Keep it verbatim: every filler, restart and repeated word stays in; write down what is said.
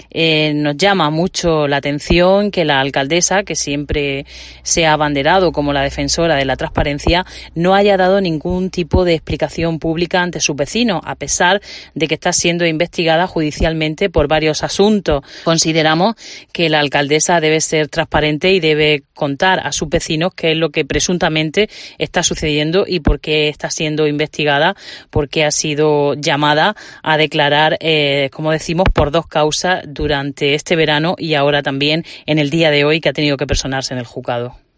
Eh, nos llama mucho la atención que la alcaldesa, que siempre se ha abanderado como la defensora de la transparencia, no haya dado ningún tipo de explicación pública ante sus vecinos, a pesar de que está siendo investigada judicialmente por varios asuntos. Consideramos que la alcaldesa debe ser transparente y debe contar a sus vecinos qué es lo que presuntamente está sucediendo y por qué está siendo investigada, porque ha sido llamada a declarar, eh, como decimos, por dos causas durante este verano y ahora también en el día de hoy, que ha tenido que personarse en el juzgado.